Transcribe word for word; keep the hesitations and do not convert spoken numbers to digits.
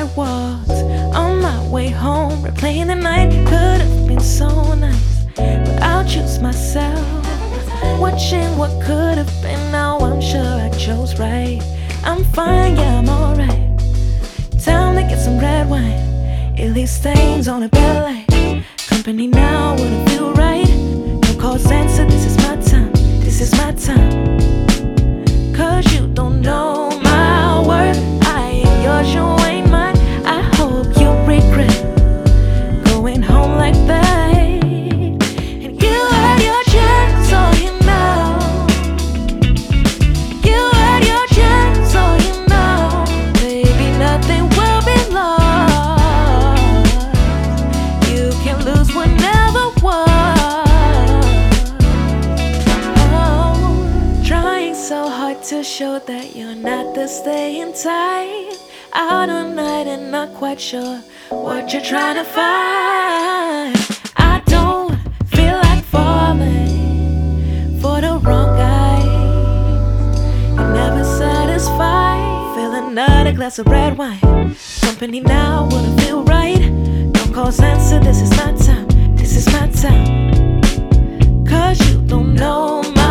sidewalks on my way home, replaying the night. Could have been so nice, but I'll choose myself. Watching what could have been, now I'm sure I chose right. I'm fine, yeah, I'm alright. Time to get some red wine. It leaves stains on a bed light. Company now wouldn't feel right. No call answer, this is my time. This is my time. Cause you don't know my worth. I ain't yours, you ain't mine. I hope you regret going home like that. And you had your chance, so you know. You had your chance, so you know. Baby, nothing will be lost. You can lose what never was. Oh, trying so hard to show that you're not the staying type. Out all night and not quite sure what you're trying to find. I don't feel like falling for the wrong guy. You're never satisfied. Fill another glass of red wine. Company now wouldn't feel right. Don't call answer, this is my time. This is my time. Cause you don't know my